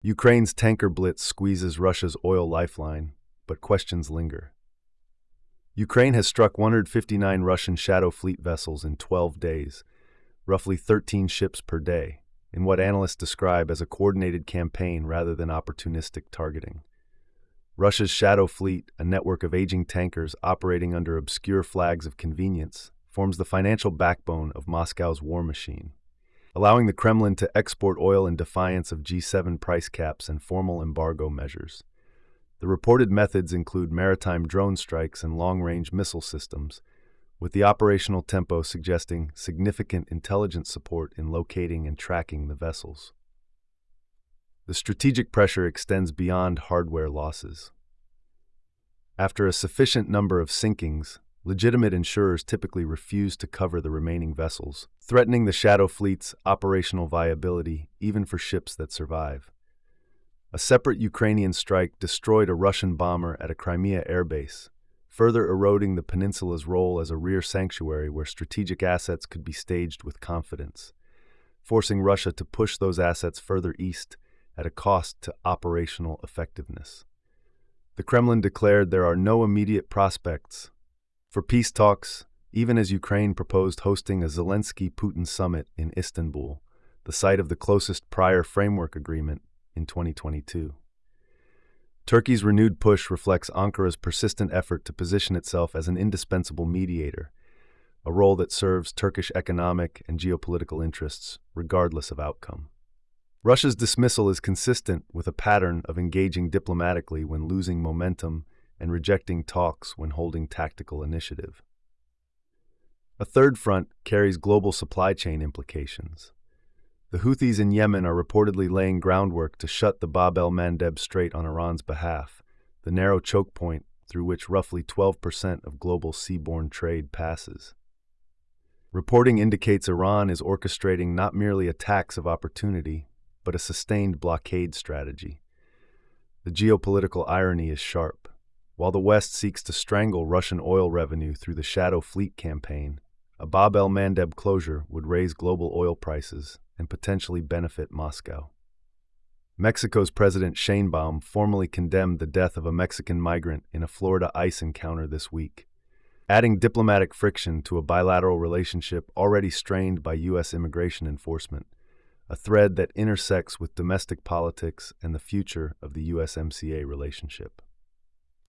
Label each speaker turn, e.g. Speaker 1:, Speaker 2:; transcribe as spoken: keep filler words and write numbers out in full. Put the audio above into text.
Speaker 1: Ukraine's tanker blitz squeezes Russia's oil lifeline, but questions linger. Ukraine has struck one hundred fifty-nine Russian Shadow Fleet vessels in twelve days, roughly thirteen ships per day, in what analysts describe as a coordinated campaign rather than opportunistic targeting. Russia's Shadow Fleet, a network of aging tankers operating under obscure flags of convenience, forms the financial backbone of Moscow's war machine, allowing the Kremlin to export oil in defiance of G seven price caps and formal embargo measures. The reported methods include maritime drone strikes and long-range missile systems, with the operational tempo suggesting significant intelligence support in locating and tracking the vessels. The strategic pressure extends beyond hardware losses. After a sufficient number of sinkings, legitimate insurers typically refuse to cover the remaining vessels, threatening the Shadow Fleet's operational viability even for ships that survive. A separate Ukrainian strike destroyed a Russian bomber at a Crimea airbase, further eroding the peninsula's role as a rear sanctuary where strategic assets could be staged with confidence, forcing Russia to push those assets further east at a cost to operational effectiveness. The Kremlin declared there are no immediate prospects for peace talks, even as Ukraine proposed hosting a Zelensky-Putin summit in Istanbul, the site of the closest prior framework agreement in twenty twenty-two. Turkey's renewed push reflects Ankara's persistent effort to position itself as an indispensable mediator, a role that serves Turkish economic and geopolitical interests, regardless of outcome. Russia's dismissal is consistent with a pattern of engaging diplomatically when losing momentum and rejecting talks when holding tactical initiative. A third front carries global supply chain implications. The Houthis in Yemen are reportedly laying groundwork to shut the Bab el-Mandeb Strait on Iran's behalf, the narrow choke point through which roughly twelve percent of global seaborne trade passes. Reporting indicates Iran is orchestrating not merely attacks of opportunity, but a sustained blockade strategy. The geopolitical irony is sharp. While the West seeks to strangle Russian oil revenue through the Shadow Fleet campaign, a Bab el-Mandeb closure would raise global oil prices and potentially benefit Moscow. Mexico's President Sheinbaum formally condemned the death of a Mexican migrant in a Florida ICE encounter this week, adding diplomatic friction to a bilateral relationship already strained by U S immigration enforcement, a thread that intersects with domestic politics and the future of the U S M C A relationship.